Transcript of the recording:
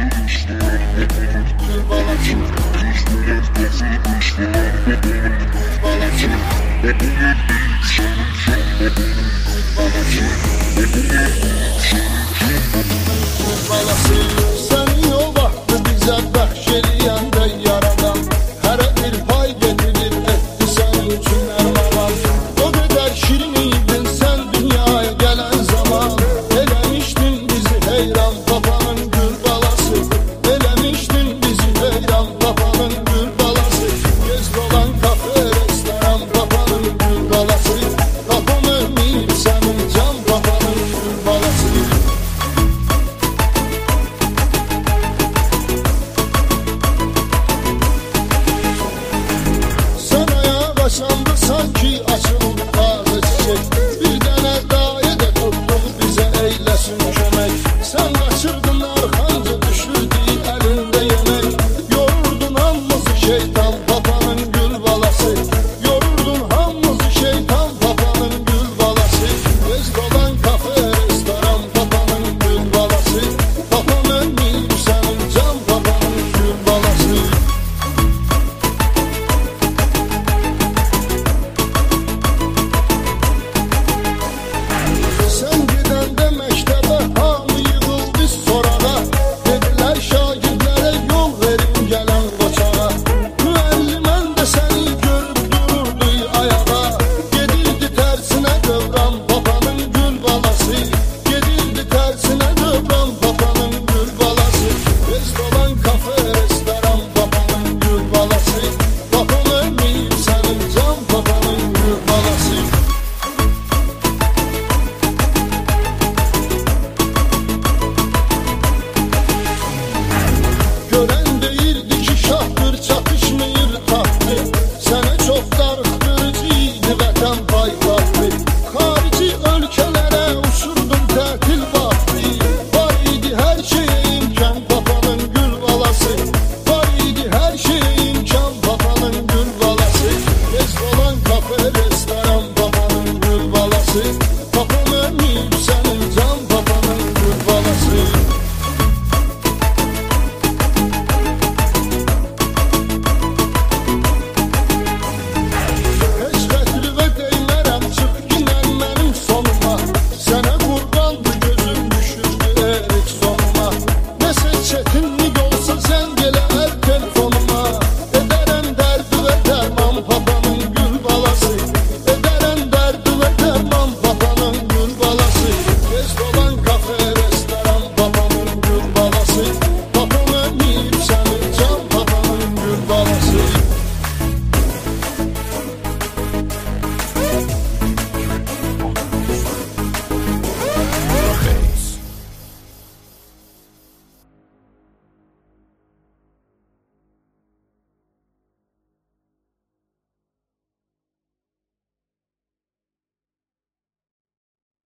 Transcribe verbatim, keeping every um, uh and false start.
Senin o vakti bize bahşediyen de yaradan her bir pay getirir etti senin için ermavan. O kadar şiriniydin sen dünyaya gelen zaman, elemiştin bizi heyran babanın gül balası, elemiştin bizi heyran babanın gül balası. Göz dolan kafe restoran babanın gül balası, kapımı miyim senin can babanın gül balası. Yaşandı sanki açıldı bazı çiçek, bir tane daye de tuttuk bize eylesin kömek. Sen